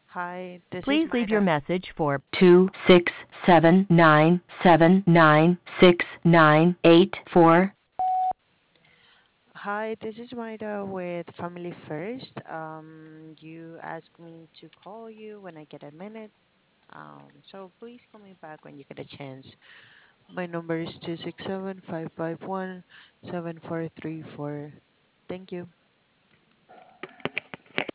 Hi, this is Please leave your Maida. message for 267979698 Hi, this is Maida with Family First. You asked me to call you when I get a minute. So please call me back when you get a chance. My number is 267-551-7434. Thank you.